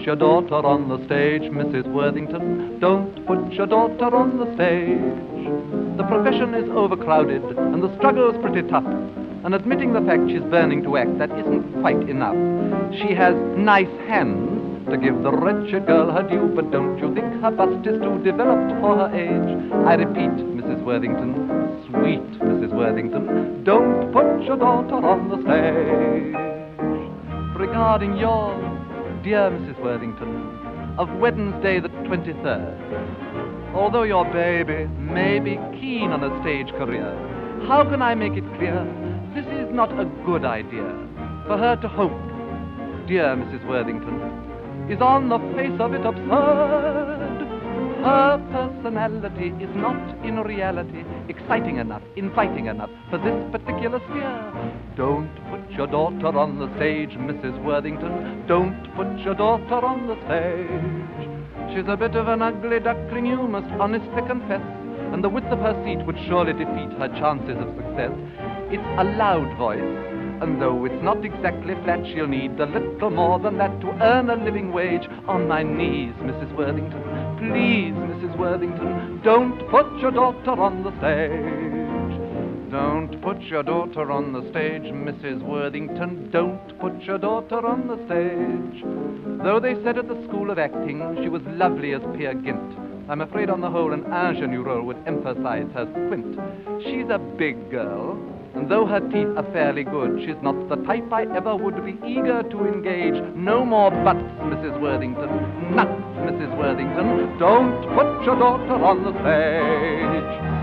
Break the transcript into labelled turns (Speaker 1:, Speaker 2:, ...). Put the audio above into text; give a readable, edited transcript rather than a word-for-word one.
Speaker 1: your daughter on the stage, Mrs. Worthington. Don't put your daughter on the stage. The profession is overcrowded and the struggle's pretty tough. And admitting the fact she's burning to act, that isn't quite enough. She has nice hands to give the wretched girl her due, but don't you think her bust is too developed for her age? I repeat, Mrs. Worthington, sweet Mrs. Worthington, don't put your daughter on the stage. Regarding your dear Mrs. Worthington, of Wednesday the 23rd, although your baby may be keen on a stage career, how can I make it clear this is not a good idea for her to hope, dear Mrs. Worthington, is on the face of it absurd. Her personality is not in reality exciting enough, inviting enough for this particular sphere. Don't put your daughter on the stage, Mrs. Worthington. Don't put your daughter on the stage. She's a bit of an ugly duckling, you must honestly confess, and the width of her seat would surely defeat her chances of success. It's a loud voice, and though it's not exactly flat, she'll need a little more than that to earn a living wage. On my knees, Mrs. Worthington, please, Mrs. Worthington, don't put your daughter on the stage. Don't put your daughter on the stage, Mrs. Worthington, don't put your daughter on the stage. Though they said at the School of Acting she was lovely as Peer Gynt, I'm afraid on the whole an ingenue role would emphasize her squint. She's a big girl, and though her teeth are fairly good, she's not the type I ever would be eager to engage. No more buts, Mrs. Worthington, nuts, Mrs. Worthington. Don't put your daughter on the stage.